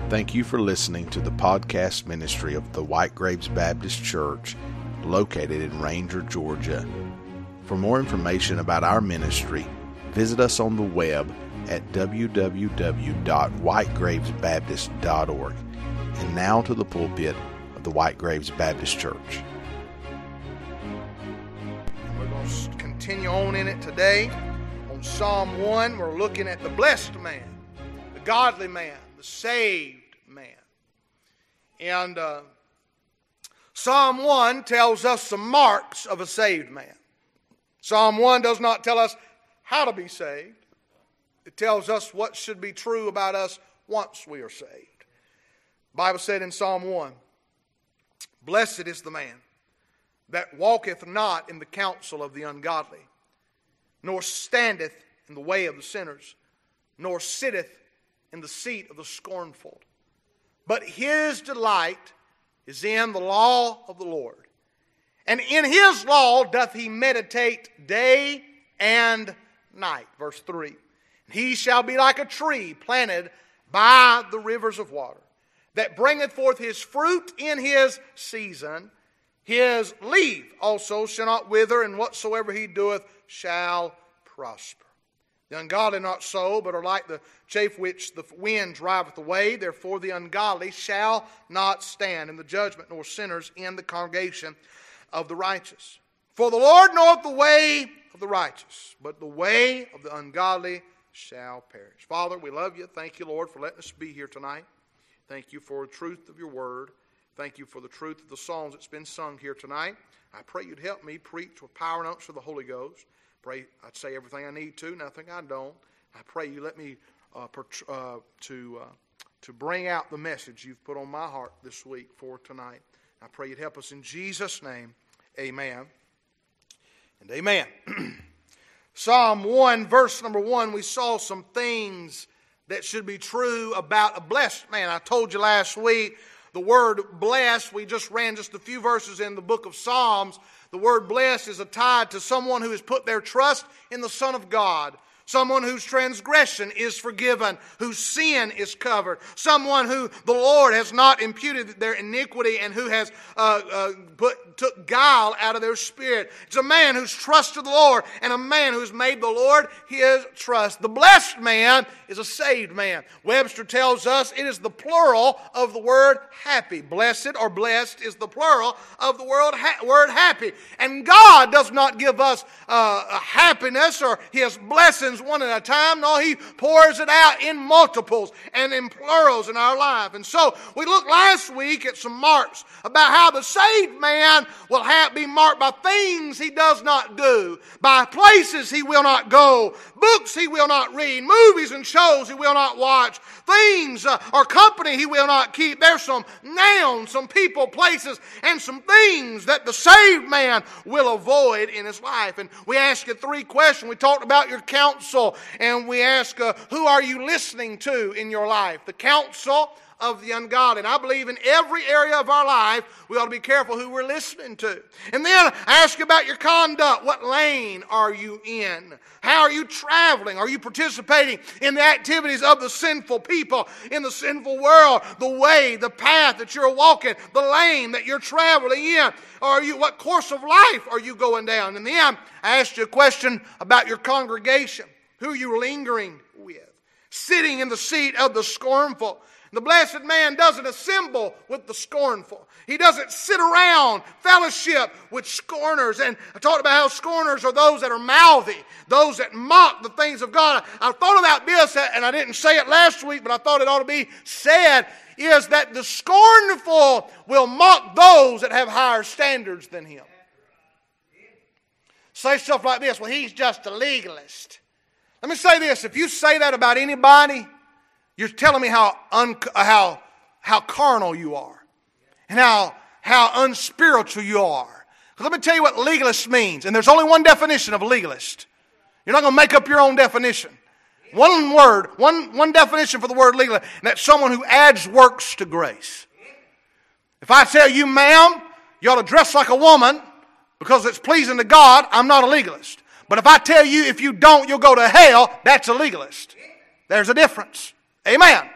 Thank you for listening to the podcast ministry of the White Graves Baptist Church, located in Ranger, Georgia. For more information about our ministry, visit us on the web at www.whitegravesbaptist.org. And now to the pulpit of the White Graves Baptist Church. We're going to continue on in it today. On Psalm 1, we're looking at the blessed man, the godly man, the saved man. And Psalm 1 tells us some marks of a saved man. Psalm 1 does not tell us how to be saved. It tells us what should be true about us once we are saved. The Bible said in Psalm 1, "Blessed is the man that walketh not in the counsel of the ungodly, nor standeth in the way of the sinners, nor sitteth in the seat of the scornful. But his delight is in the law of the Lord. And in his law doth he meditate day and night." Verse 3. "He shall be like a tree planted by the rivers of water, that bringeth forth his fruit in his season. His leaf also shall not wither, and whatsoever he doeth shall prosper. The ungodly not so, but are like the chaff which the wind driveth away. Therefore the ungodly shall not stand in the judgment, nor sinners in the congregation of the righteous. For the Lord knoweth the way of the righteous, but the way of the ungodly shall perish." Father, we love you. Thank you, Lord, for letting us be here tonight. Thank you for the truth of your word. Thank you for the truth of the songs that's been sung here tonight. I pray you'd help me preach with power and unction of the Holy Ghost. Pray I'd say everything I need to, nothing I don't. I pray you let me to bring out the message you've put on my heart this week for tonight. I pray you'd help us in Jesus' name. Amen and amen. Psalm 1, verse number 1, we saw some things that should be true about a blessed man. I told you last week the word blessed, we just ran just a few verses in the book of Psalms. The word blessed is tied to someone who has put their trust in the Son of God. Someone whose transgression is forgiven, whose sin is covered. Someone who the Lord has not imputed their iniquity and who has took guile out of their spirit. It's a man who's trusted the Lord and a man who's made the Lord his trust. The blessed man is a saved man. Webster tells us it is the plural of the word happy. Blessed or blessed is the plural of the word happy. And God does not give us happiness or his blessings one at a time. No, he pours it out in multiples and in plurals in our life. And so we looked last week at some marks about how the saved man will be marked by things he does not do, by places he will not go, books he will not read, movies and shows he will not watch, things or company he will not keep. There's some nouns, some people, places, and some things that the saved man will avoid in his life. And we asked you three questions. We talked about your counsel, and we asked, who are you listening to in your life? The counsel of the ungodly. And I believe in every area of our life, we ought to be careful who we're listening to. And then I ask you about your conduct. What lane are you in? How are you traveling? Are you participating in the activities of the sinful people in the sinful world? The way, the path that you're walking, the lane that you're traveling in. What course of life are you going down? And then I asked you a question about your congregation. Who are you lingering with? Sitting in the seat of the scornful. The blessed man doesn't assemble with the scornful. He doesn't sit around fellowship with scorners. And I talked about how scorners are those that are mouthy, those that mock the things of God. I thought about this, and I didn't say it last week, but I thought it ought to be said, is that the scornful will mock those that have higher standards than him. Say stuff like this, well, he's just a legalist. Let me say this, if you say that about anybody, you're telling me how carnal you are and how unspiritual you are. Because let me tell you what legalist means. And there's only one definition of a legalist. You're not going to make up your own definition. One word, one definition for the word legalist, and that's someone who adds works to grace. If I tell you, ma'am, you ought to dress like a woman because it's pleasing to God, I'm not a legalist. But if I tell you if you don't, you'll go to hell, that's a legalist. There's a difference. Amen.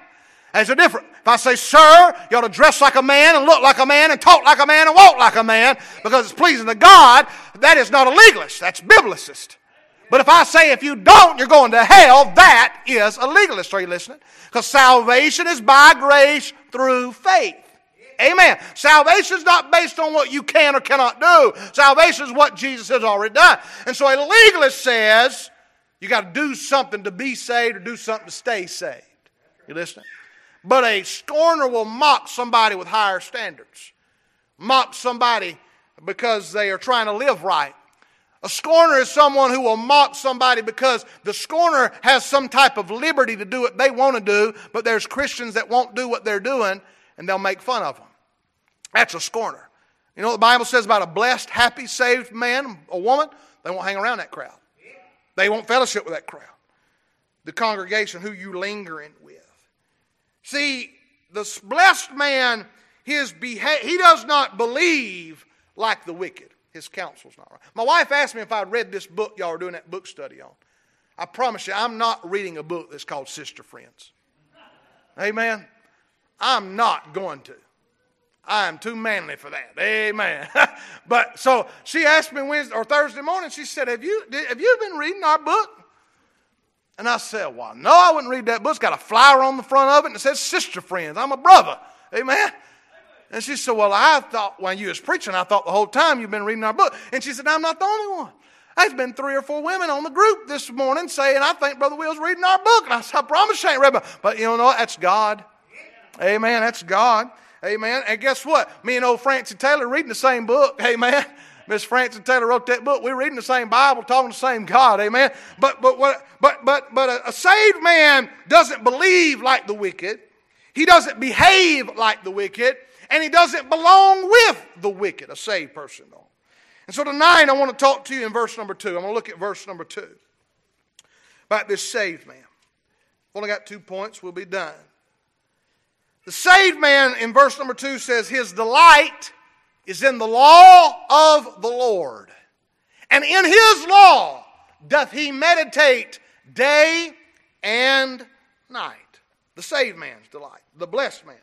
There's a difference. If I say, sir, you ought to dress like a man and look like a man and talk like a man and walk like a man because it's pleasing to God, that is not a legalist. That's biblicist. But if I say if you don't, you're going to hell, that is a legalist. Are you listening? Because salvation is by grace through faith. Amen. Salvation is not based on what you can or cannot do. Salvation is what Jesus has already done. And so a legalist says you got to do something to be saved or do something to stay saved. You listening? But a scorner will mock somebody with higher standards. Mock somebody because they are trying to live right. A scorner is someone who will mock somebody because the scorner has some type of liberty to do what they want to do, but there's Christians that won't do what they're doing, and they'll make fun of them. That's a scorner. You know what the Bible says about a blessed, happy, saved man or woman? They won't hang around that crowd. They won't fellowship with that crowd. The congregation who you lingering with. See, the blessed man, he does not believe like the wicked. His counsel's not right. My wife asked me if I'd read this book y'all are doing that book study on. I promise you, I'm not reading a book that's called Sister Friends. Amen? I'm not going to. I am too manly for that. Amen. But so she asked me Wednesday or Thursday morning, she said, have you been reading our book? And I said, well, no, I wouldn't read that book. It's got a flower on the front of it and it says Sister Friends. I'm a brother. Amen. And she said, well, I thought when you was preaching, I thought the whole time you've been reading our book. And she said, I'm not the only one. There's been 3 or 4 women on the group this morning saying, I think Brother Will's reading our book. And I said, I promise I ain't read it. But you know what? That's God. Amen. That's God. Amen. And guess what? Me and old Francie Taylor reading the same book. Amen. Miss Francie Taylor wrote that book. We're reading the same Bible, talking the same God. Amen. But a saved man doesn't believe like the wicked. He doesn't behave like the wicked. And he doesn't belong with the wicked, a saved person, though. And so tonight I want to talk to you in verse number 2. I'm going to look at verse number 2 about this saved man. I've only got 2 points. We'll be done. The saved man in verse number 2 says, his delight is in the law of the Lord. And in his law doth he meditate day and night. The saved man's delight. The blessed man.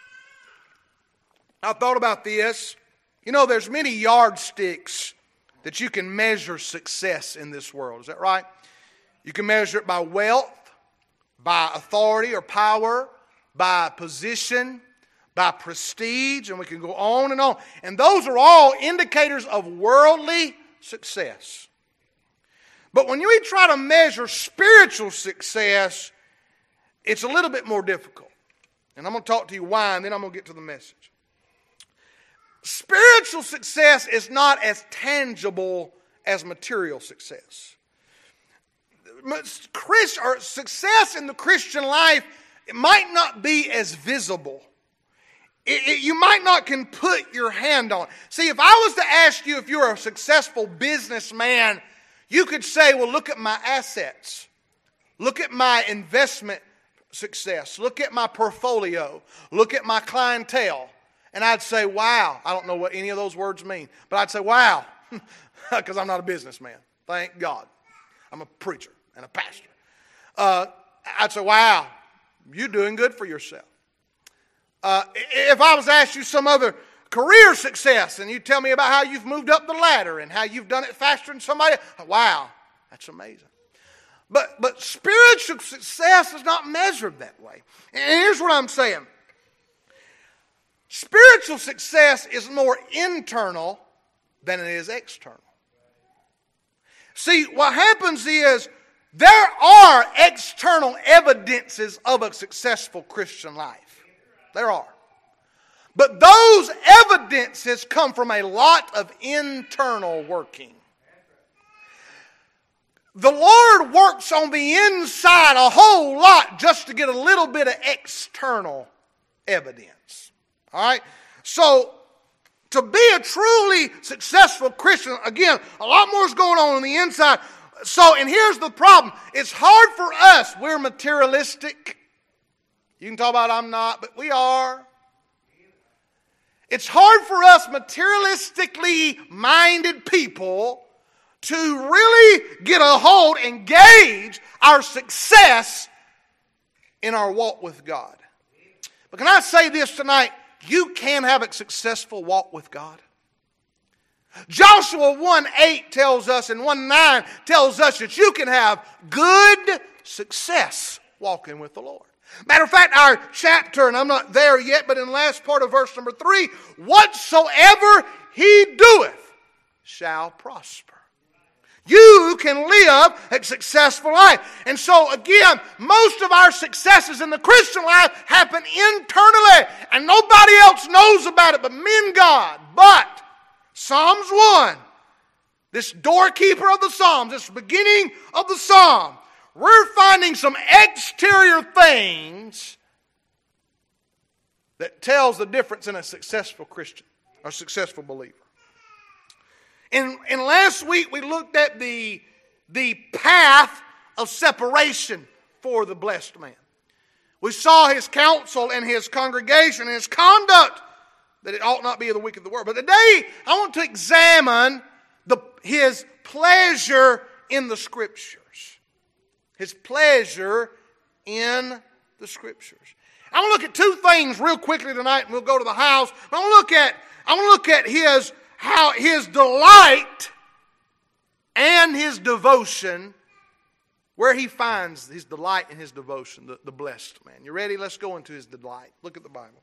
I thought about this. You know, there's many yardsticks that you can measure success in this world. Is that right? You can measure it by wealth, by authority or power, by position, by prestige, and we can go on and on. And those are all indicators of worldly success. But when you try to measure spiritual success, it's a little bit more difficult. And I'm going to talk to you why, and then I'm going to get to the message. Spiritual success is not as tangible as material success. Success in the Christian life, it might not be as visible. You might not can put your hand on. See, if I was to ask you if you're a successful businessman, you could say, well, look at my assets. Look at my investment success. Look at my portfolio. Look at my clientele. And I'd say, wow. I don't know what any of those words mean. But I'd say, wow. Because I'm not a businessman. Thank God. I'm a preacher and a pastor. I'd say, wow. You're doing good for yourself. If I was to ask you some other career success and you tell me about how you've moved up the ladder and how you've done it faster than somebody, wow, that's amazing. But spiritual success is not measured that way. And here's what I'm saying. Spiritual success is more internal than it is external. See, what happens is there are external evidences of a successful Christian life. There are. But those evidences come from a lot of internal working. The Lord works on the inside a whole lot just to get a little bit of external evidence. All right? So, to be a truly successful Christian, again, a lot more is going on the inside. So, and here's the problem. It's hard for us. We're materialistic. You can talk about I'm not, but we are. It's hard for us materialistically minded people to really get a hold and gauge our success in our walk with God. But can I say this tonight? You can have a successful walk with God. Joshua 1:8 tells us, and 1:9 tells us that you can have good success walking with the Lord. Matter of fact, our chapter, and I'm not there yet, but in the last part of verse number 3, whatsoever he doeth shall prosper. You can live a successful life. And so again, most of our successes in the Christian life happen internally, and nobody else knows about it but me and God. But Psalms 1, this doorkeeper of the Psalms, this beginning of the Psalm, we're finding some exterior things that tells the difference in a successful Christian, or successful believer. In last week, we looked at the path of separation for the blessed man. We saw his counsel and his congregation and his conduct, that it ought not be of the wicked of the world. But today, I want to examine his pleasure in the Scriptures. His pleasure in the Scriptures. I want to look at two things real quickly tonight, and we'll go to the house. I want to look at his delight and his devotion, where he finds his delight and his devotion, the blessed man. You ready? Let's go into his delight. Look at the Bible.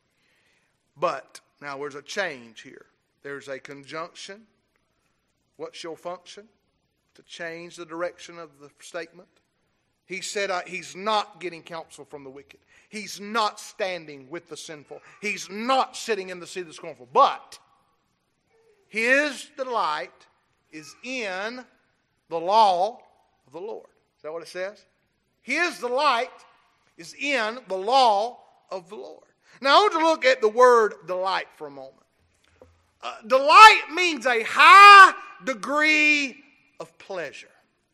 But, now there's a change here. There's a conjunction. What's your function? To change the direction of the statement. He said he's not getting counsel from the wicked. He's not standing with the sinful. He's not sitting in the seat of the scornful. But his delight is in the law of the Lord. Is that what it says? His delight is in the law of the Lord. Now I want to look at the word delight for a moment. Delight means a high degree of pleasure.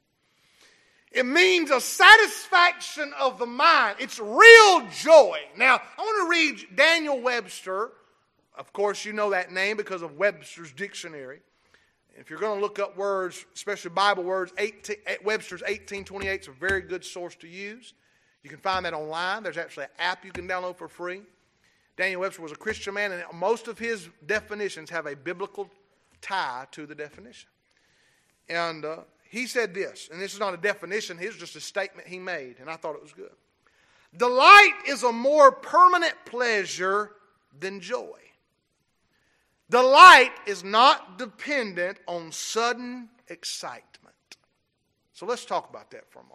It means a satisfaction of the mind. It's real joy. Now, I want to read Daniel Webster. Of course, you know that name because of Webster's dictionary. If you're going to look up words, especially Bible words, Webster's 1828 is a very good source to use. You can find that online. There's actually an app you can download for free. Daniel Webster was a Christian man, and most of his definitions have a biblical tie to the definition. And he said this, and this is not a definition, it's just a statement he made, and I thought it was good. Delight is a more permanent pleasure than joy. Delight is not dependent on sudden excitement. So let's talk about that for a moment.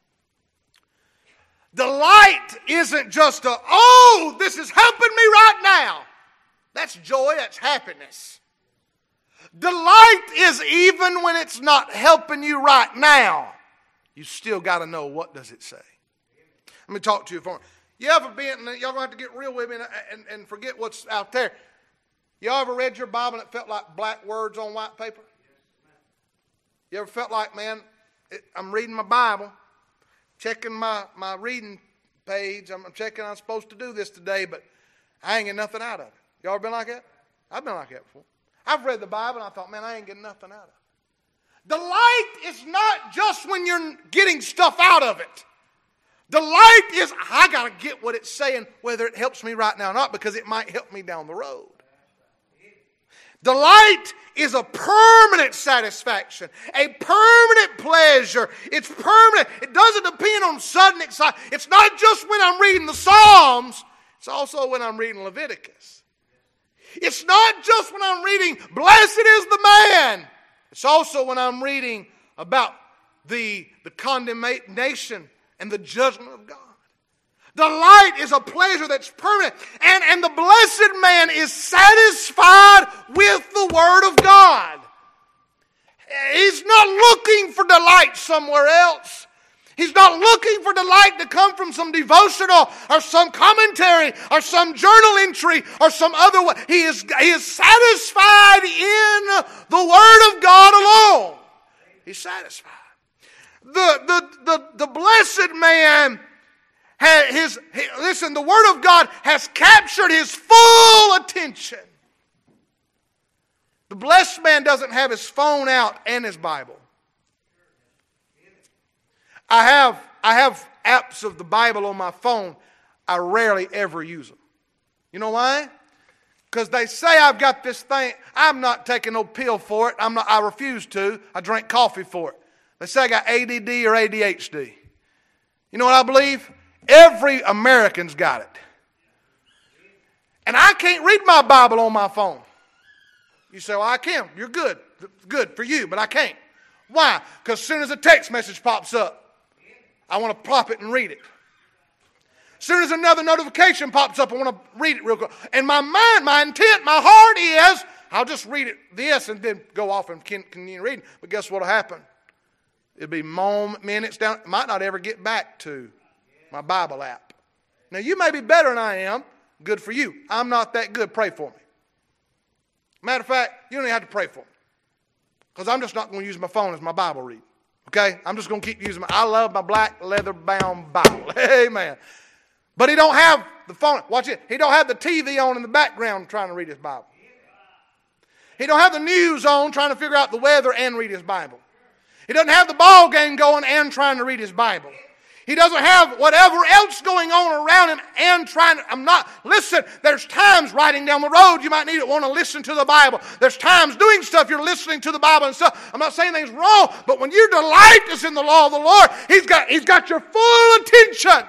Delight isn't just this is helping me right now. That's joy, that's happiness. Delight is even when it's not helping you right now. You still got to know, what does it say? Let me talk to you for a moment. You ever been, and y'all going to have to get real with me and forget what's out there. Y'all ever read your Bible and it felt like black words on white paper? You ever felt like, man, I'm reading my Bible, checking my reading page. I'm checking I'm supposed to do this today, but I ain't getting nothing out of it. Y'all ever been like that? I've been like that before. I've read the Bible and I thought, man, I ain't getting nothing out of it. Delight is not just when you're getting stuff out of it. Delight is, I got to get what it's saying, whether it helps me right now or not, because it might help me down the road. Delight is a permanent satisfaction, a permanent pleasure. It's permanent. It doesn't depend on sudden excitement. It's not just when I'm reading the Psalms. It's also when I'm reading Leviticus. It's not just when I'm reading, blessed is the man. It's also when I'm reading about the condemnation and the judgment of God. Delight is a pleasure that's permanent. And the blessed man is satisfied with the Word of God. He's not looking for delight somewhere else. He's not looking for delight to come from some devotional or some commentary or some journal entry or some other way. He is satisfied in the Word of God alone. He's satisfied. The blessed man, the Word of God has captured his full attention. The blessed man doesn't have his phone out and his Bible. I have apps of the Bible on my phone. I rarely ever use them. You know why? Because they say I've got this thing. I'm not taking no pill for it. I refuse to. I drink coffee for it. They say I got ADD or ADHD. You know what I believe? Every American's got it. And I can't read my Bible on my phone. You say, well, I can. You're good. Good for you, but I can't. Why? Because as soon as a text message pops up, I want to pop it and read it. As soon as another notification pops up, I want to read it real quick. And my mind, my intent, my heart is, I'll just read it this and then go off and continue reading. But guess what will happen? It'll be minutes down. Might not ever get back to my Bible app. Now, you may be better than I am. Good for you. I'm not that good. Pray for me. Matter of fact, you don't even have to pray for me. Because I'm just not going to use my phone as my Bible reading. Okay? I'm just going to keep using I love my black leather-bound Bible. Amen. But he don't have the phone. Watch it. He don't have the TV on in the background trying to read his Bible. He don't have the news on trying to figure out the weather and read his Bible. He doesn't have the ball game going and trying to read his Bible. He doesn't have whatever else going on around him and trying to, listen, there's times riding down the road you might need to want to listen to the Bible. There's times doing stuff you're listening to the Bible and stuff. I'm not saying anything's wrong, but when your delight is in the law of the Lord, He's got your full attention.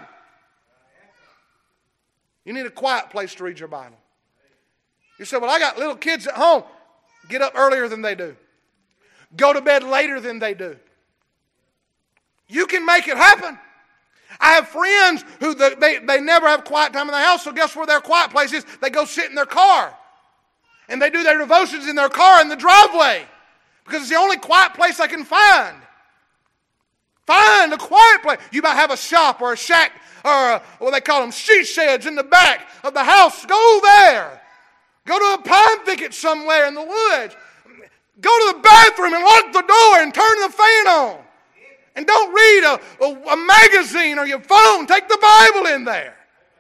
You need a quiet place to read your Bible. You say, well, I got little kids at home. Get up earlier than they do. Go to bed later than they do. You can make it happen. I have friends who they never have quiet time in the house, so guess where their quiet place is? They go sit in their car. And they do their devotions in their car in the driveway. Because it's the only quiet place I can find. Find a quiet place. You might have a shop or a shack or what they call them, she sheds in the back of the house. Go there. Go to a pine thicket somewhere in the woods. Go to the bathroom and lock the door and turn the fan on. And don't read a magazine or your phone. Take the Bible in there.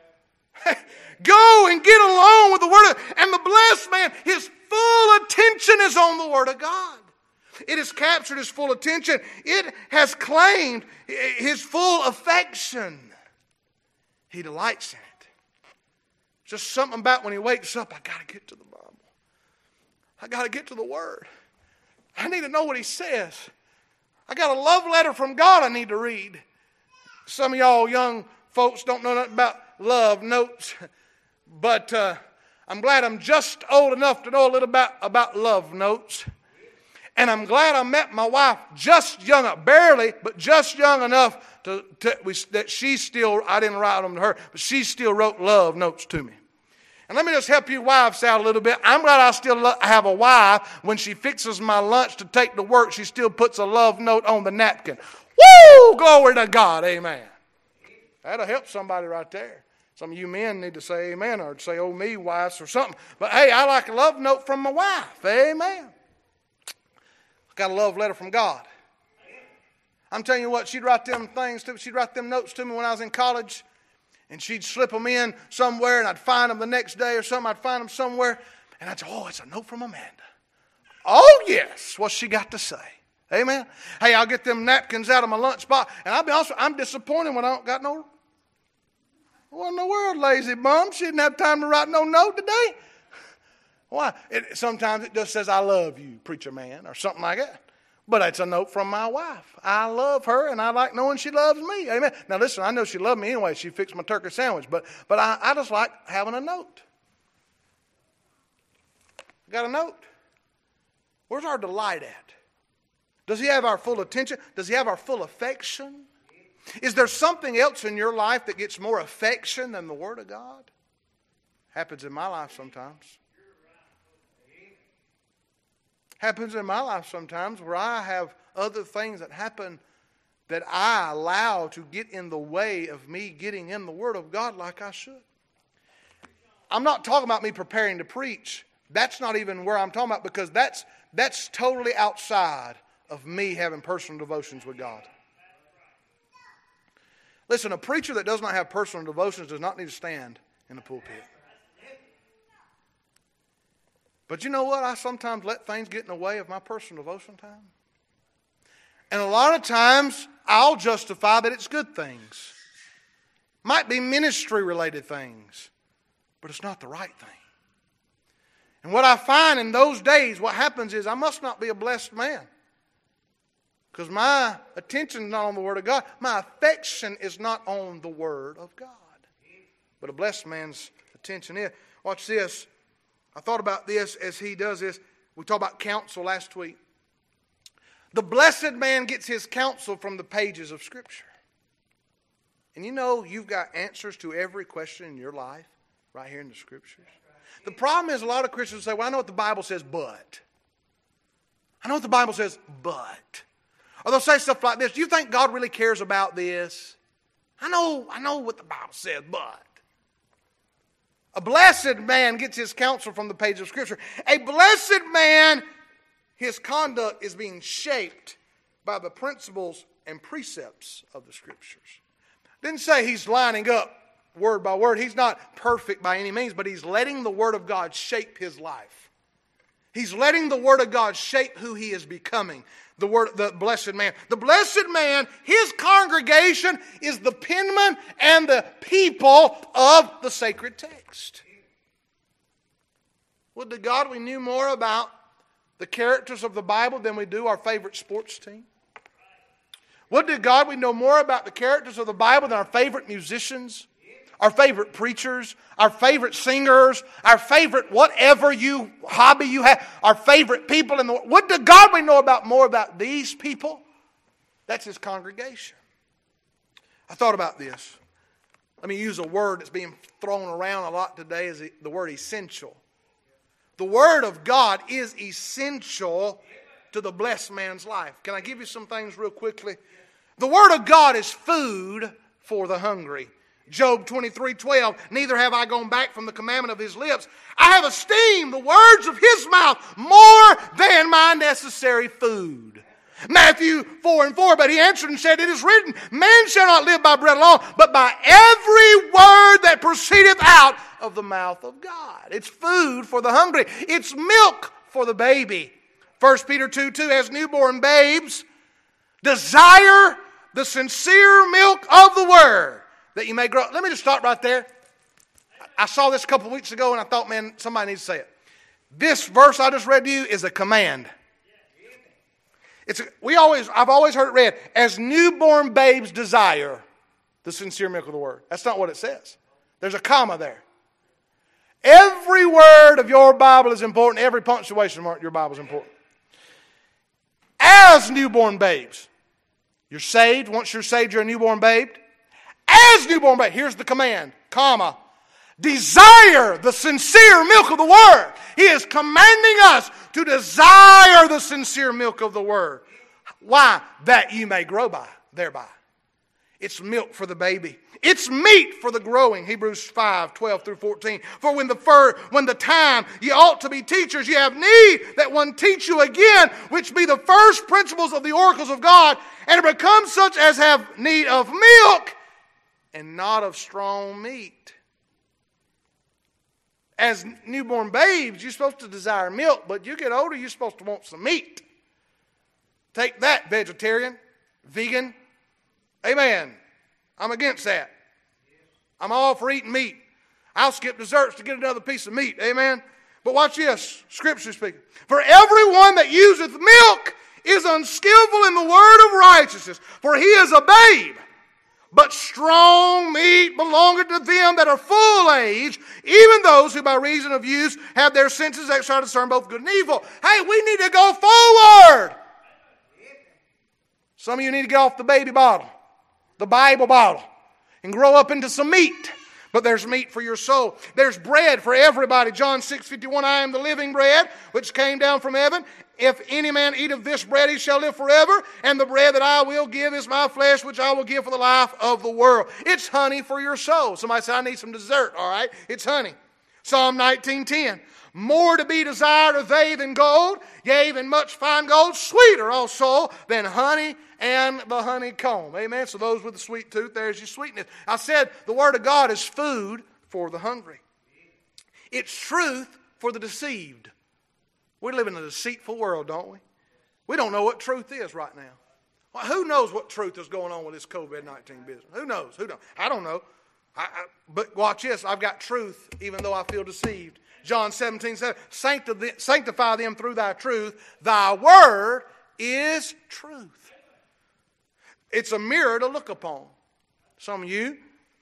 Go and get along with the Word of God. And the blessed man, his full attention is on the Word of God. It has captured his full attention. It has claimed his full affection. He delights in it. Just something about when he wakes up, I got to get to the Bible. I got to get to the Word. I need to know what he says. I got a love letter from God I need to read. Some of y'all young folks don't know nothing about love notes. But I'm glad I'm just old enough to know a little about love notes. And I'm glad I met my wife just young enough, barely, but just young enough that she still, I didn't write them to her, but she still wrote love notes to me. And let me just help you wives out a little bit. I'm glad I still have a wife. When she fixes my lunch to take to work, she still puts a love note on the napkin. Woo! Glory to God. Amen. That'll help somebody right there. Some of you men need to say amen or say, oh, me, wives, or something. But, hey, I like a love note from my wife. Amen. Got a love letter from God. I'm telling you what, she'd write them things to me. She'd write them notes to me when I was in college. And she'd slip them in somewhere, and I'd find them the next day or something. I'd find them somewhere, and I'd say, oh, it's a note from Amanda. Oh, yes, what's she got to say? Amen? Hey, I'll get them napkins out of my lunch box, and I'll be honest, I'm disappointed when I don't got no, what in the world, lazy bum? She didn't have time to write no note today. Why? Sometimes it just says, I love you, preacher man, or something like that. But it's a note from my wife. I love her, and I like knowing she loves me. Amen. Now, listen, I know she loved me anyway. She fixed my turkey sandwich. But I just like having a note. Got a note? Where's our delight at? Does he have our full attention? Does he have our full affection? Is there something else in your life that gets more affection than the Word of God? Happens in my life sometimes. Happens in my life sometimes where I have other things that happen that I allow to get in the way of me getting in the Word of God like I should. I'm not talking about me preparing to preach. That's not even where I'm talking about, because that's totally outside of me having personal devotions with God. Listen, a preacher that does not have personal devotions does not need to stand in the pulpit. But you know what? I sometimes let things get in the way of my personal devotion time. And a lot of times, I'll justify that it's good things. Might be ministry-related things, but it's not the right thing. And what I find in those days, what happens is I must not be a blessed man. Because my attention is not on the Word of God. My affection is not on the Word of God. But a blessed man's attention is. Watch this. I thought about this as he does this. We talked about counsel last week. The blessed man gets his counsel from the pages of Scripture. And you know you've got answers to every question in your life right here in the Scriptures. The problem is a lot of Christians say, well, I know what the Bible says, but. I know what the Bible says, but. Or they'll say stuff like this. Do you think God really cares about this? I know what the Bible says, but. A blessed man gets his counsel from the page of Scripture. A blessed man, his conduct is being shaped by the principles and precepts of the Scriptures. Didn't say he's lining up word by word. He's not perfect by any means, but he's letting the Word of God shape his life. He's letting the Word of God shape who he is becoming. The blessed man. The blessed man, his congregation is the penman and the people of the sacred text. Would to God we knew more about the characters of the Bible than we do our favorite sports team? Would to God we know more about the characters of the Bible than our favorite musicians, our favorite preachers, our favorite singers, our favorite whatever hobby you have, our favorite people in the world. Would to God we know more about these people? That's his congregation. I thought about this. Let me use a word that's being thrown around a lot today, is the word essential. The Word of God is essential to the blessed man's life. Can I give you some things real quickly? The Word of God is food for the hungry. Job 23:12, neither have I gone back from the commandment of his lips. I have esteemed the words of his mouth more than my necessary food. Matthew 4:4, but he answered and said, it is written, man shall not live by bread alone, but by every word that proceedeth out of the mouth of God. It's food for the hungry. It's milk for the baby. 1 Peter 2:2, as newborn babes, desire the sincere milk of the Word, that you may grow. Let me just stop right there. I saw this a couple of weeks ago and I thought, man, somebody needs to say it. This verse I just read to you is a command. I've always heard it read, as newborn babes desire the sincere milk of the Word. That's not what it says. There's a comma there. Every word of your Bible is important. Every punctuation mark in your Bible is important. As newborn babes. You're saved. Once you're saved, you're a newborn babe. As newborn babe. Here's the command, comma. Desire the sincere milk of the Word. He is commanding us to desire the sincere milk of the Word. Why? That you may grow thereby. It's milk for the baby. It's meat for the growing. Hebrews 5:12-14. For when the time ye ought to be teachers, ye have need that one teach you again, which be the first principles of the oracles of God, and to become such as have need of milk and not of strong meat. As newborn babes, you're supposed to desire milk, but you get older, you're supposed to want some meat. Take that, vegetarian, vegan. Amen. I'm against that. I'm all for eating meat. I'll skip desserts to get another piece of meat. Amen. But watch this, Scripture speaking. For everyone that useth milk is unskillful in the word of righteousness, for he is a babe. But strong meat belongeth to them that are full age, even those who by reason of use have their senses that shall discern both good and evil. Hey, we need to go forward. Some of you need to get off the baby bottle, the Bible bottle, and grow up into some meat. But there's meat for your soul. There's bread for everybody. John 6:51, I am the living bread which came down from heaven. If any man eat of this bread, he shall live forever. And the bread that I will give is my flesh, which I will give for the life of the world. It's honey for your soul. Somebody said, I need some dessert. All right, it's honey. Psalm 19:10. More to be desired are they than gold, yea, than much fine gold, sweeter also than honey and the honeycomb. Amen. So those with the sweet tooth, there's your sweetness. I said the Word of God is food for the hungry. It's truth for the deceived. We live in a deceitful world, don't we? We don't know what truth is right now. Well, who knows what truth is going on with this COVID-19 business? Who knows? I don't know. But watch this. I've got truth even though I feel deceived. John 17:7. Sanctify them through thy truth. Thy word is truth. It's a mirror to look upon. Some of you,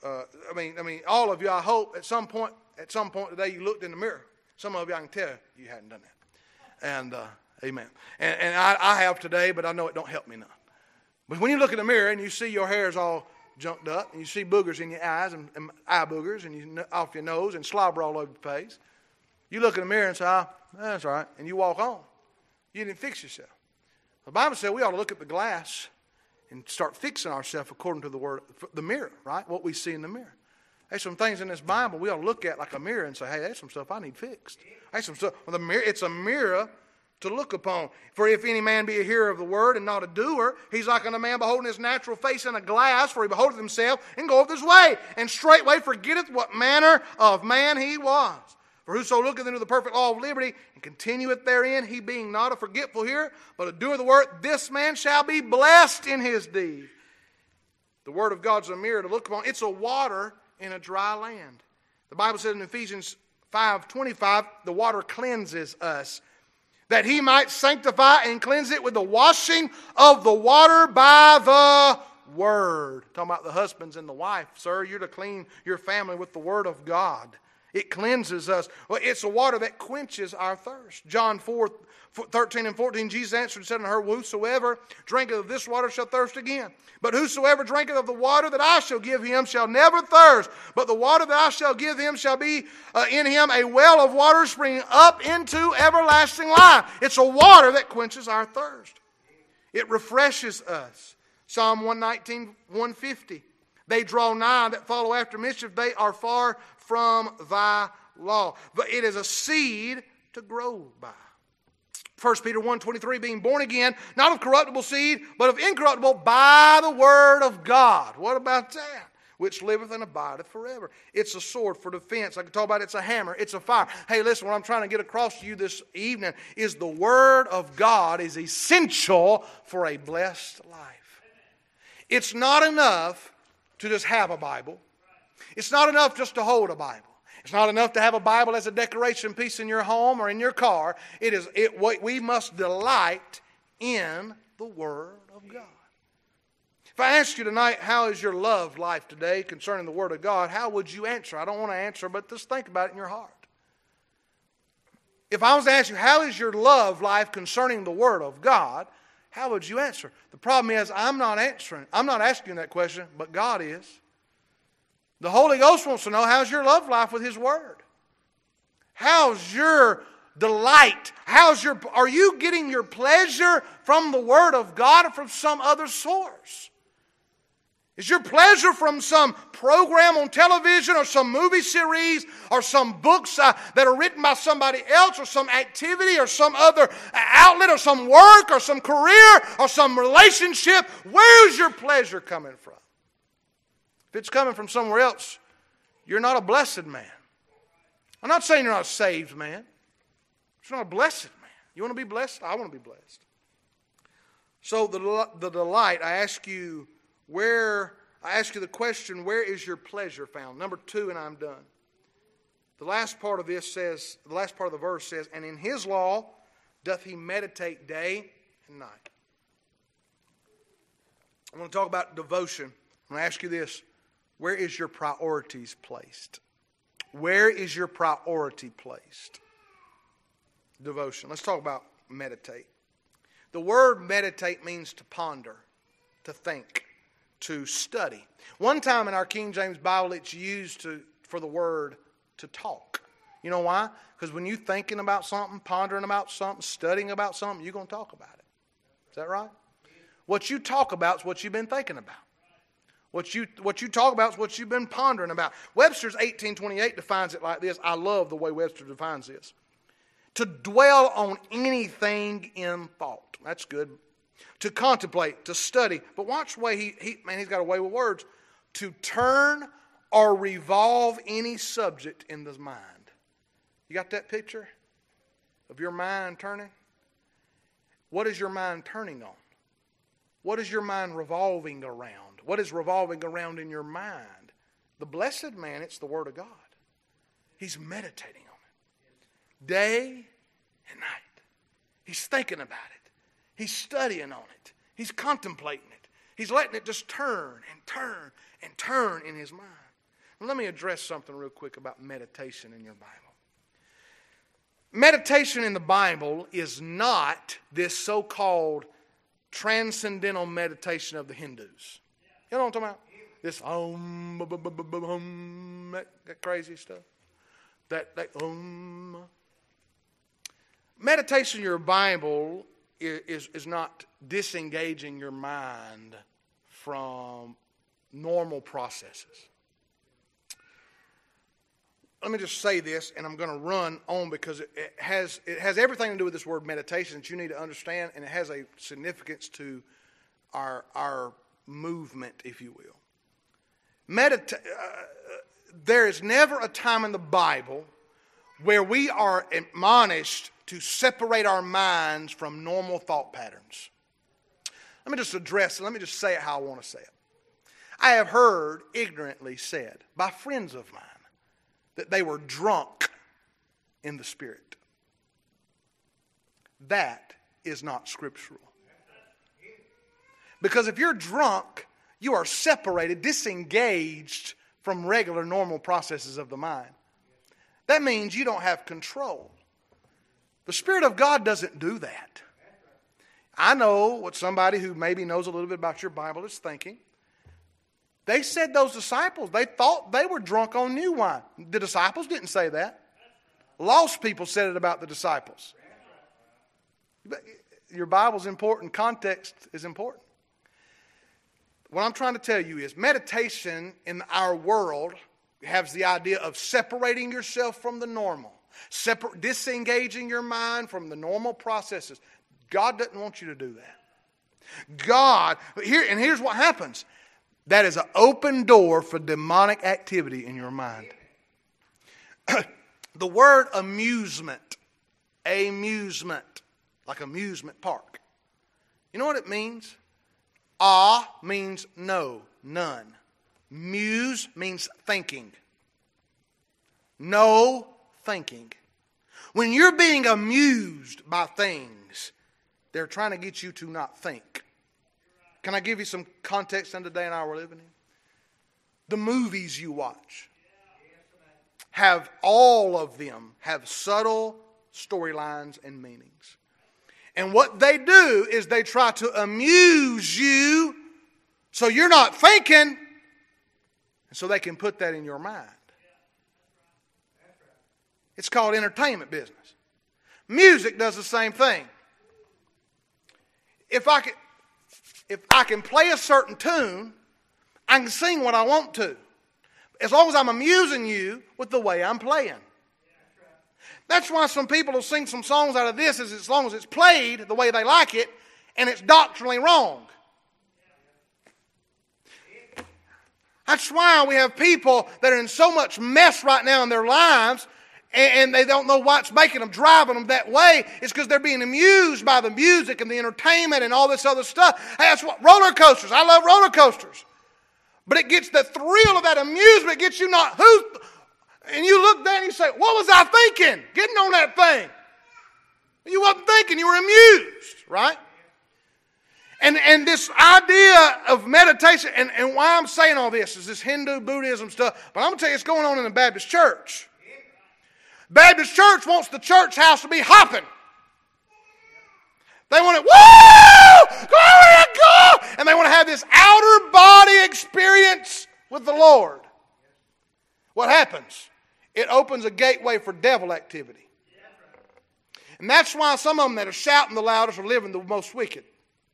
all of you, I hope at some point today you looked in the mirror. Some of you I can tell you hadn't done that. And amen. And I have today, but I know it don't help me none. But when you look in the mirror and you see your hair's all junked up, and you see boogers in your eyes and eye boogers and off your nose and slobber all over the face, you look in the mirror and say, that's all right, and you walk on. You didn't fix yourself. The Bible said we ought to look at the glass and start fixing ourselves according to the word, the mirror, right? What we see in the mirror. There's some things in this Bible we ought to look at like a mirror and say, hey, there's some stuff I need fixed. There's some stuff. Well, it's a mirror to look upon. For if any man be a hearer of the word and not a doer, he's like unto a man beholding his natural face in a glass, for he beholdeth himself and goeth his way, and straightway forgetteth what manner of man he was. For whoso looketh into the perfect law of liberty and continueth therein, he being not a forgetful hearer, but a doer of the word, this man shall be blessed in his deed. The word of God's a mirror to look upon. It's a water in a dry land. The Bible says in Ephesians 5:25, the water cleanses us, that he might sanctify and cleanse it with the washing of the water by the word. Talking about the husbands and the wife. Sir, you're to clean your family with the word of God. It cleanses us. Well, it's a water that quenches our thirst. John 4:13 and 14, Jesus answered and said unto her, whosoever drinketh of this water shall thirst again. But whosoever drinketh of the water that I shall give him shall never thirst. But the water that I shall give him shall be in him a well of water springing up into everlasting life. It's a water that quenches our thirst. It refreshes us. Psalm 119, 150. They draw nigh that follow after mischief. They are far from thy law. But it is a seed to grow by. 1 Peter 1:23, being born again, not of corruptible seed, but of incorruptible, by the word of God. What about that? Which liveth and abideth forever. It's a sword for defense. I can talk about it's a hammer. It's a fire. Hey, listen, what I'm trying to get across to you this evening is the word of God is essential for a blessed life. It's not enough to just have a Bible. It's not enough just to hold a Bible. It's not enough to have a Bible as a decoration piece in your home or in your car. We must delight in the Word of God. If I ask you tonight, how is your love life today concerning the Word of God, how would you answer? I don't want to answer, but just think about it in your heart. If I was to ask you, how is your love life concerning the Word of God, how would you answer? The problem is, I'm not asking that question, but God is. The Holy Ghost wants to know, how's your love life with His Word? How's your delight? Are you getting your pleasure from the Word of God or from some other source? Is your pleasure from some program on television or some movie series or some books that are written by somebody else or some activity or some other outlet or some work or some career or some relationship? Where's your pleasure coming from? If it's coming from somewhere else, you're not a blessed man. I'm not saying you're not a saved man. You're not a blessed man. You want to be blessed? I want to be blessed. So the delight, I ask you the question, where is your pleasure found? Number 2, and I'm done. The last part of the verse says, and in His law doth he meditate day and night. I want to talk about devotion. I'm going to ask you this. Where is your priorities placed? Where is your priority placed? Devotion. Let's talk about meditate. The word meditate means to ponder, to think, to study. One time in our King James Bible, it's used for the word to talk. You know why? Because when you're thinking about something, pondering about something, studying about something, you're going to talk about it. Is that right? What you talk about is what you've been thinking about. What you talk about is what you've been pondering about. Webster's 1828 defines it like this. I love the way Webster defines this. To dwell on anything in thought. That's good. To contemplate, to study. But watch the way he's got a way with words. To turn or revolve any subject in the mind. You got that picture of your mind turning? What is your mind turning on? What is your mind revolving around? What is revolving around in your mind? The blessed man, it's the Word of God. He's meditating on it day and night. He's thinking about it. He's studying on it. He's contemplating it. He's letting it just turn and turn and turn in his mind. And let me address something real quick about meditation in your Bible. Meditation in the Bible is not this so-called transcendental meditation of the Hindus. You know what I'm talking about? This that crazy stuff. That meditation in your Bible is not disengaging your mind from normal processes. Let me just say this, and I'm going to run on because it has everything to do with this word meditation that you need to understand, and it has a significance to our movement, if you will. There is never a time in the Bible where we are admonished to separate our minds from normal thought patterns. Let me just say it how I want to say it. I have heard ignorantly said by friends of mine that they were drunk in the Spirit. That is not scriptural. Because if you're drunk, you are separated, disengaged from regular, normal processes of the mind. That means you don't have control. The Spirit of God doesn't do that. I know what somebody who maybe knows a little bit about your Bible is thinking. They said those disciples, they thought they were drunk on new wine. The disciples didn't say that. Lost people said it about the disciples. Your Bible's important. Context is important. What I'm trying to tell you is meditation in our world has the idea of separating yourself from the normal. Disengaging your mind from the normal processes. God doesn't want you to do that. Here's what happens. That is an open door for demonic activity in your mind. The word amusement, like amusement park. You know what it means? Means no, none. Muse means thinking. No thinking. When you're being amused by things, they're trying to get you to not think. Can I give you some context on the day and hour we're living in? The movies you watch all of them have subtle storylines and meanings. And what they do is they try to amuse you so you're not thinking, and so they can put that in your mind. It's called entertainment business. Music does the same thing. If I can play a certain tune, I can sing what I want to. As long as I'm amusing you with the way I'm playing. That's why some people will sing some songs out of this as long as it's played the way they like it, and it's doctrinally wrong. That's why we have people that are in so much mess right now in their lives, and they don't know what's making them, driving them that way. It's because they're being amused by the music and the entertainment and all this other stuff. Hey, that's what roller coasters. I love roller coasters. But it gets the thrill of that amusement, gets you not hooped. And you look there and you say, what was I thinking? Getting on that thing. You wasn't thinking, you were amused, right? And this idea of meditation, and why I'm saying all this is this Hindu, Buddhism stuff, but I'm going to tell you it's going on in the Baptist church. Baptist church wants the church house to be hopping. They want it, woo! Glory to God! And they want to have this outer body experience with the Lord. What happens? It opens a gateway for devil activity. And that's why some of them that are shouting the loudest are living the most wicked.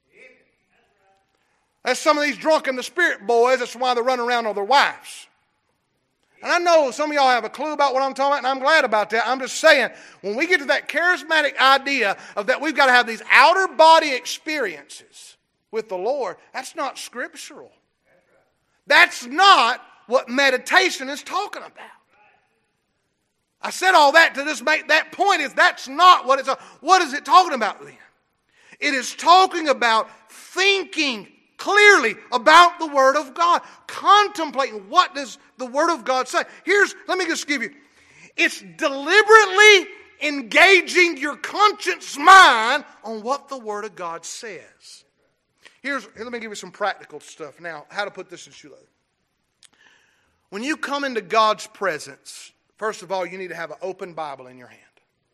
That's some of these drunk in the spirit boys. That's why they're running around on their wives. And I know some of y'all have a clue about what I'm talking about, and I'm glad about that. I'm just saying, when we get to that charismatic idea of that we've got to have these outer body experiences with the Lord, that's not scriptural. That's not what meditation is talking about. I said all that to just make that point is that's not what is it talking about then? It is talking about thinking clearly about the Word of God. Contemplating what does the Word of God say. Let me just give you. It's deliberately engaging your conscious mind on what the Word of God says. Let me give you some practical stuff now, how to put this in shoelace. When you come into God's presence, first of all, you need to have an open Bible in your hand.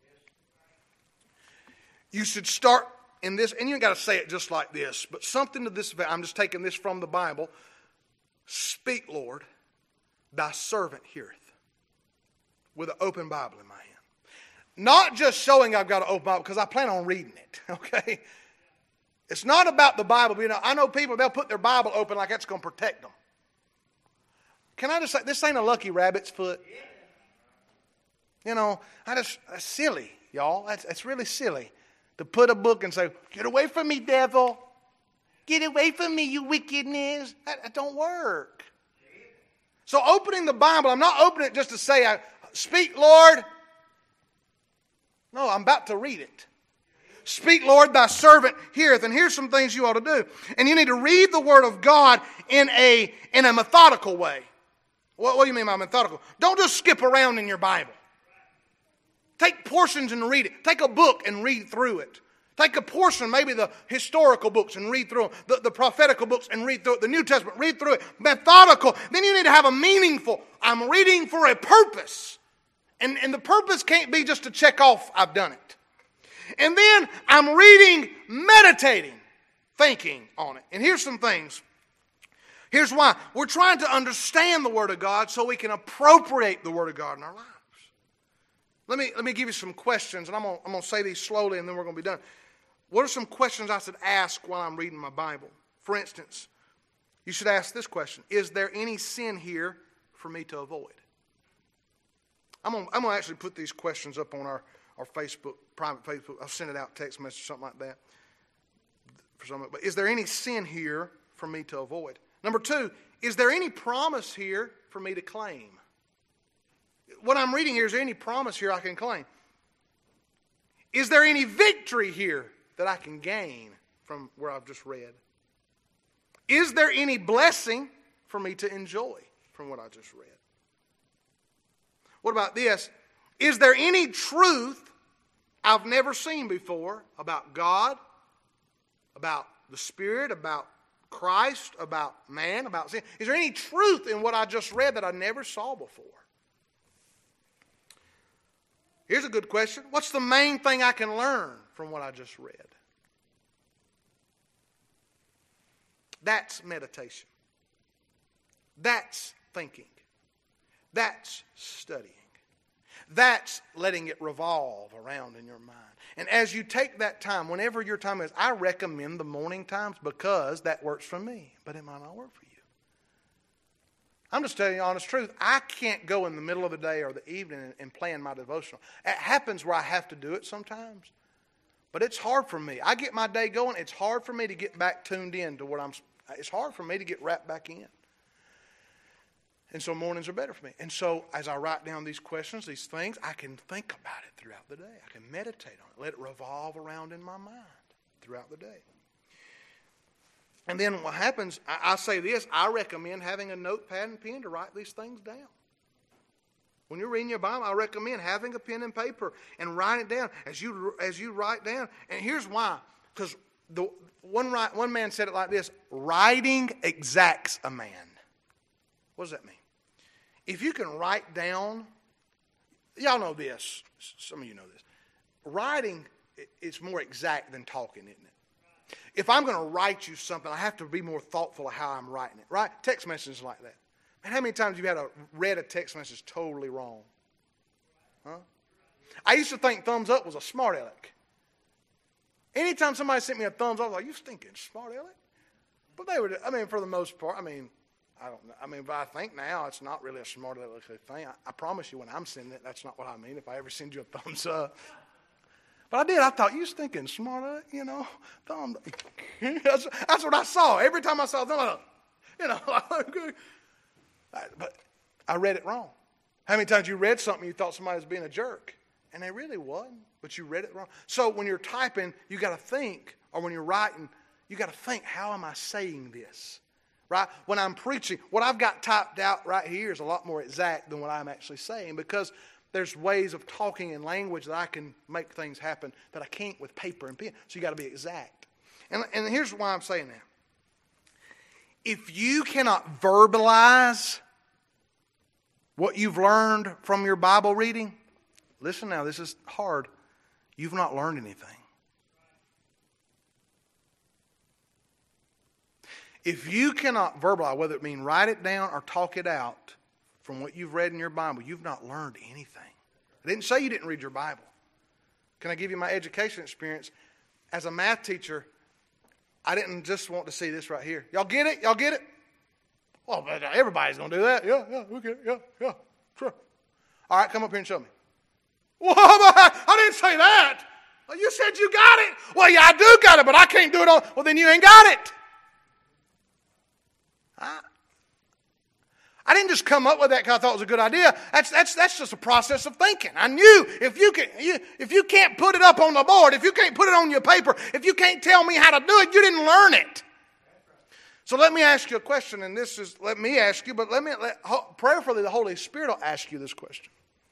You should start in this, and you ain't got to say it just like this, but something to this effect. I'm just taking this from the Bible. Speak, Lord, thy servant heareth. With an open Bible in my hand. Not just showing I've got an open Bible, because I plan on reading it, okay? It's not about the Bible. I know people, they'll put their Bible open like that's going to protect them. Can I just say, this ain't a lucky rabbit's foot. That's silly, y'all. That's really silly. To put a book and say, get away from me, devil. Get away from me, you wickedness. That don't work. So opening the Bible, I'm not opening it just to say, speak, Lord. No, I'm about to read it. Speak, Lord, thy servant heareth. And here's some things you ought to do. And you need to read the Word of God in a methodical way. What do you mean by methodical? Don't just skip around in your Bible. Take portions and read it. Take a book and read through it. Take a portion, maybe the historical books, and read through them. The prophetical books and read through it. The New Testament, read through it. Methodical. Then you need to have a meaningful. I'm reading for a purpose. And the purpose can't be just to check off, I've done it. And then I'm reading, meditating, thinking on it. And here's some things. Here's why. We're trying to understand the Word of God so we can appropriate the Word of God in our lives. Let me give you some questions, and I'm going to say these slowly, and then we're going to be done. What are some questions I should ask while I'm reading my Bible? For instance, you should ask this question. Is there any sin here for me to avoid? I'm going to actually put these questions up on our Facebook, private Facebook. I'll send it out, text message, something like that. But is there any sin here for me to avoid? Number 2, is there any promise here for me to claim? What I'm reading here, is there any promise here I can claim? Is there any victory here that I can gain from where I've just read? Is there any blessing for me to enjoy from what I just read? What about this? Is there any truth I've never seen before about God, about the Spirit, about Christ, about man, about sin? Is there any truth in what I just read that I never saw before? Here's a good question. What's the main thing I can learn from what I just read? That's meditation. That's thinking. That's studying. That's letting it revolve around in your mind. And as you take that time, whenever your time is, I recommend the morning times because that works for me, but it might not work for you. I'm just telling you the honest truth. I can't go in the middle of the day or the evening and plan my devotional. It happens where I have to do it sometimes, but it's hard for me. I get my day going. It's hard for me to get back tuned in to what it's hard for me to get wrapped back in. And so mornings are better for me. And so as I write down these questions, these things, I can think about it throughout the day. I can meditate on it. Let it revolve around in my mind throughout the day. And then what happens, I say this, I recommend having a notepad and pen to write these things down. When you're reading your Bible, I recommend having a pen and paper and write it down as you write down. And here's why. Because one man said it like this, writing exacts a man. What does that mean? If you can write down, y'all know this, some of you know this, writing is more exact than talking, isn't it? If I'm going to write you something, I have to be more thoughtful of how I'm writing it, right? Text messages like that. Man, how many times have you read a text message totally wrong? Huh? I used to think thumbs up was a smart aleck. Anytime somebody sent me a thumbs up, I was like, you stinking smart aleck? But they were, for the most part, I don't know. But I think now it's not really a smart aleck thing. I promise you when I'm sending it, that's not what I mean if I ever send you a thumbs up. But I did. I thought, you thinking smart, thumb. That's what I saw. Every time I saw them, but I read it wrong. How many times you read something you thought somebody was being a jerk? And they really wasn't, but you read it wrong. So when you're typing, you got to think, or when you're writing, you got to think, how am I saying this? Right? When I'm preaching, what I've got typed out right here is a lot more exact than what I'm actually saying, because there's ways of talking in language that I can make things happen that I can't with paper and pen. So you got to be exact. And here's why I'm saying that. If you cannot verbalize what you've learned from your Bible reading, listen now, this is hard. You've not learned anything. If you cannot verbalize, whether it mean write it down or talk it out from what you've read in your Bible, you've not learned anything. I didn't say you didn't read your Bible. Can I give you my education experience? As a math teacher, I didn't just want to see this right here. Y'all get it? Y'all get it? Well, but everybody's going to do that. Yeah, we get it. Yeah, sure. All right, come up here and show me. Well, I didn't say that. Well, you said you got it. Well, yeah, I do got it, but I can't do it on. Well, then you ain't got it. I didn't just come up with that because I thought it was a good idea. That's just a process of thinking. I knew if you can't put it up on the board, if you can't put it on your paper, if you can't tell me how to do it, you didn't learn it. So let me ask you a question, and let me ask you, but prayerfully the Holy Spirit will ask you this question.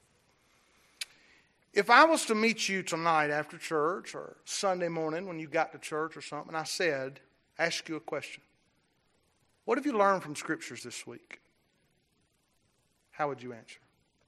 If I was to meet you tonight after church or Sunday morning when you got to church or something, and I said, ask you a question. What have you learned from Scriptures this week? How would you answer?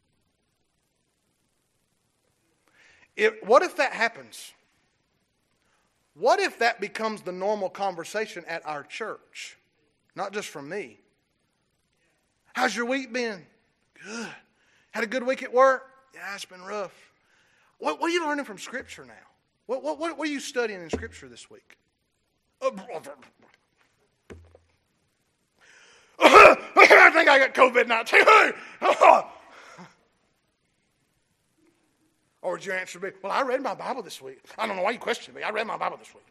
What if that happens? What if that becomes the normal conversation at our church? Not just from me. How's your week been? Good. Had a good week at work? Yeah, it's been rough. What are you learning from Scripture now? What are you studying in Scripture this week? I think I got COVID-19. Or would your answer be, well, I read my Bible this week. I don't know why you question me. I read my Bible this week.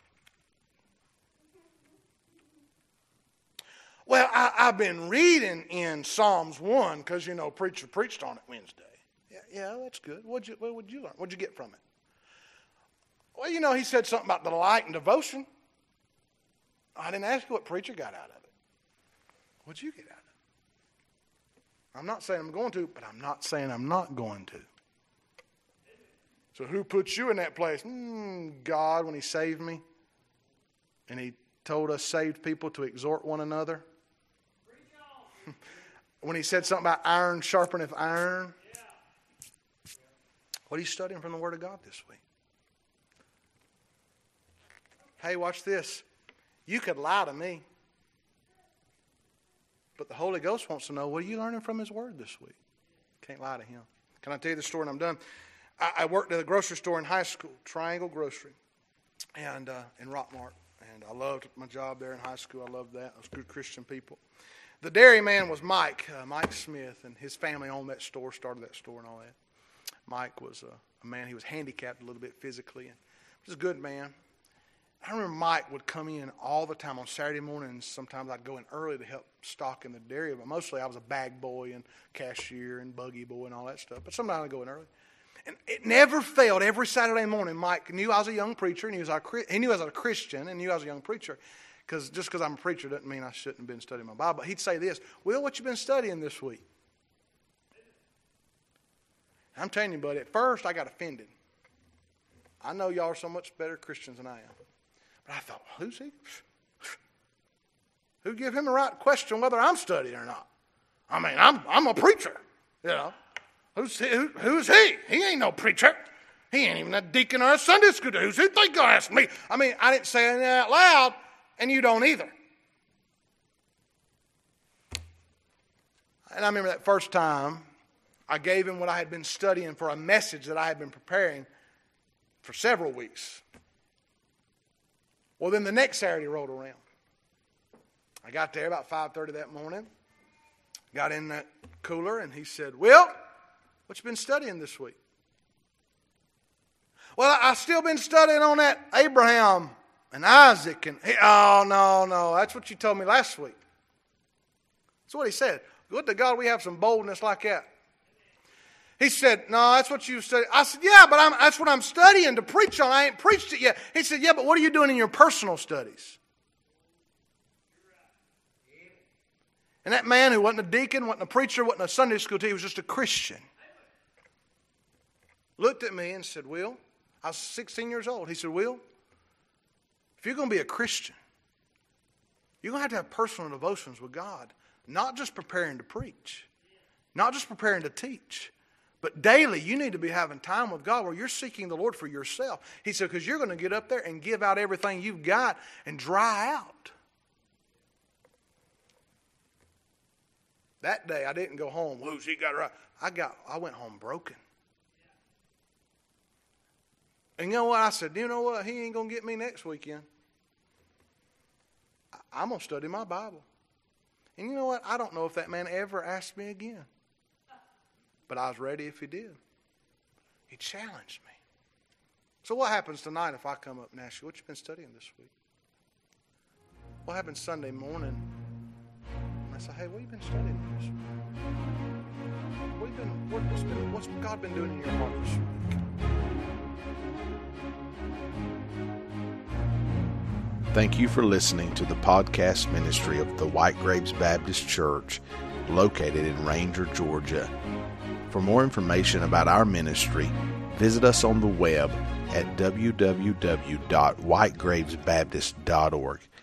Well, I've been reading in Psalms 1 because, preacher preached on it Wednesday. Yeah, that's good. What'd you learn? What'd you get from it? Well, he said something about delight and devotion. I didn't ask you what preacher got out of it. What'd you get out of it? I'm not saying I'm going to, but I'm not saying I'm not going to. So who put you in that place? God, when He saved me. And He told us saved people to exhort one another. When He said something about iron sharpeneth iron. What are you studying from the Word of God this week? Hey, watch this. You could lie to me. But the Holy Ghost wants to know, what are you learning from His Word this week? Can't lie to Him. Can I tell you the story and I'm done? I worked at a grocery store in high school, Triangle Grocery, and in Rockmart. And I loved my job there in high school. I loved that. I was good Christian people. The dairyman was Mike Smith, and his family owned that store, started that store and all that. Mike was a man, he was handicapped a little bit physically, and he was a good man. I remember Mike would come in all the time on Saturday mornings. Sometimes I'd go in early to help stock in the dairy, but mostly I was a bag boy and cashier and buggy boy and all that stuff. But sometimes I'd go in early. And it never failed. Every Saturday morning, Mike knew I was a young preacher, and he knew I was a Christian, and knew I was a young preacher. Because just because I'm a preacher doesn't mean I shouldn't have been studying my Bible. He'd say this, Will, what you been studying this week? I'm telling you, buddy, at first I got offended. I know y'all are so much better Christians than I am. But I thought, who's he? Who give him the right to question whether I'm studying or not? I mean, I'm a preacher, Who's he? He ain't no preacher. He ain't even a deacon or a Sunday school. Who's he think gonna ask me? I mean, I didn't say anything out loud, and you don't either. And I remember that first time I gave him what I had been studying for a message that I had been preparing for several weeks. Well, then the next Saturday rolled around. I got there about 5:30 that morning, got in that cooler, and he said, Will, what you been studying this week? Well, I've still been studying on that Abraham and Isaac. Oh, no, that's what you told me last week. That's what he said. Good to God we have some boldness like that. He said, no, that's what you studied. I said, yeah, but that's what I'm studying to preach on. I ain't preached it yet. He said, yeah, but what are you doing in your personal studies? And that man who wasn't a deacon, wasn't a preacher, wasn't a Sunday school teacher, he was just a Christian, looked at me and said, Will, I was 16 years old. He said, Will, if you're going to be a Christian, you're going to have personal devotions with God, not just preparing to preach, not just preparing to teach, but daily you need to be having time with God where you're seeking the Lord for yourself. He said, because you're going to get up there and give out everything you've got and dry out. That day I didn't go home, whoo, she got it right. I went home broken. And you know what? I said, you know what? He ain't going to get me next weekend. I'm going to study my Bible. And you know what? I don't know if that man ever asked me again. But I was ready if he did. He challenged me. So what happens tonight if I come up and ask you, what you been studying this week? What happens Sunday morning? And I say, hey, what have you been studying this week? What's God been doing in your heart this week? Thank you for listening to the podcast ministry of the White Grapes Baptist Church, located in Ranger, Georgia. For more information about our ministry, visit us on the web at www.whitegrapesbaptist.org.